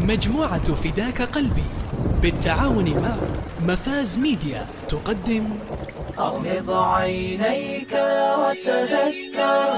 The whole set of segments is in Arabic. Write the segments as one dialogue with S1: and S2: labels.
S1: مجموعة فداك قلبي بالتعاون مع مفاز ميديا تقدم
S2: أغمض عينيك وتذكر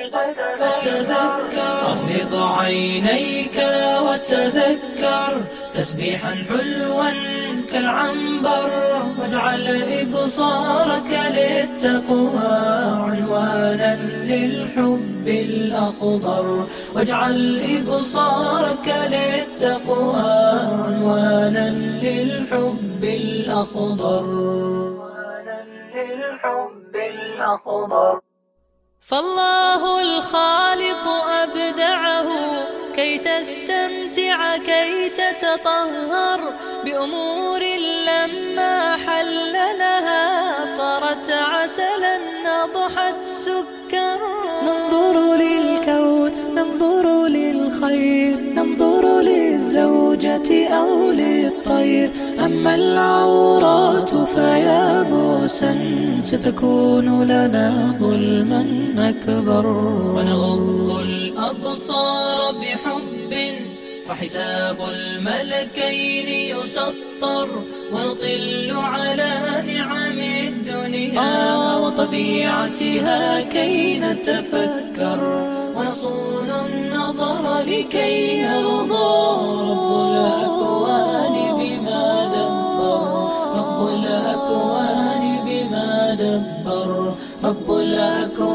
S2: أغمض عينيك وتذكر تسبيحا حلوا كالعنبر، واجعل إبصارك للتقوى عنوانا للحب الأخضر، واجعل إبصارك للتقوى عنوانا للحب الأخضر، للحب الأخضر. فالله الخالق أبدعه كي تستمتع كي تتطهر بأمور لما حل لها صارت عسلا نضحت سكر. ننظر للكون ننظر للخير، ننظر للزوجة أو للطير، أما العورات فيابوسا ستكون لنا ظلما أكبر. ونغض الأبصار بحب فحساب الملكين يسطر، ونطل على نعم الدنيا وطبيعتها كي نتفكر، ونصون النظر لكي يرضى رب الأكوان بما دبر، رب الأكوان بما دبر، رب الأكوان